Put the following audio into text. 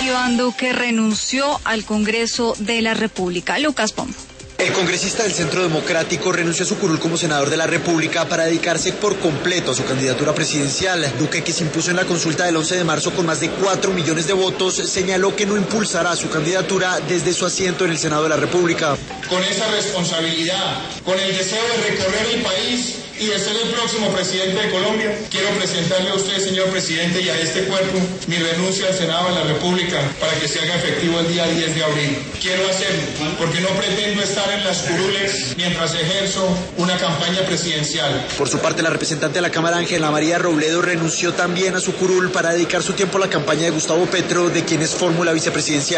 Iván Duque renunció al Congreso de la República. Lucas Pombo. El congresista del Centro Democrático renunció a su curul como senador de la República para dedicarse por completo a su candidatura presidencial. Duque, que se impuso en la consulta del 11 de marzo con más de 4 millones de votos, señaló que no impulsará su candidatura desde su asiento en el Senado de la República. Con esa responsabilidad, con el deseo de recorrer el país y de ser el próximo presidente de Colombia, quiero presentarle a usted, señor presidente, y a este cuerpo mi renuncia al Senado de la República para que se haga efectivo el día 10 de abril. Quiero hacerlo porque no pretendo estar en las curules mientras ejerzo una campaña presidencial. Por su parte, la representante de la Cámara, Ángela María Robledo, renunció también a su curul para dedicar su tiempo a la campaña de Gustavo Petro, de quien es fórmula vicepresidencial.